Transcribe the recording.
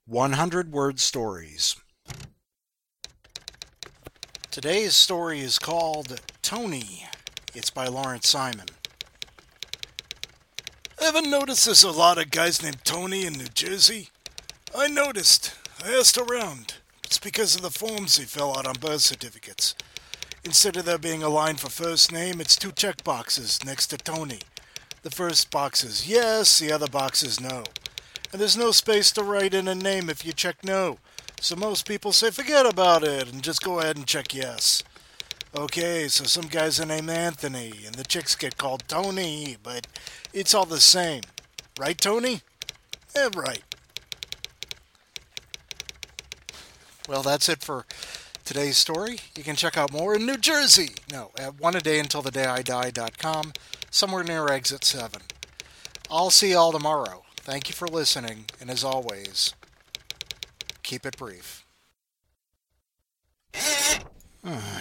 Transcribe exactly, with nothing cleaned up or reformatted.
hundred Word Stories. Today's story is called Tony. It's by Lawrence Simon. Ever noticed there's a lot of guys named Tony in New Jersey? I noticed. I asked around. It's because of the forms they fill out on birth certificates. Instead of there being a line for first name, it's two check boxes next to Tony. The first box is yes, the other box is no. And there's no space to write in a name if you check no. So most people say forget about it and just go ahead and check yes. Okay, so some guys are named Anthony and the chicks get called Tony, but it's all the same. Right, Tony? Yeah, right. Well, that's it for today's story. You can check out more in New Jersey. No, at one a day until the day I die dot com, somewhere near exit seven. I'll see y'all tomorrow. Thank you for listening, and as always, keep it brief.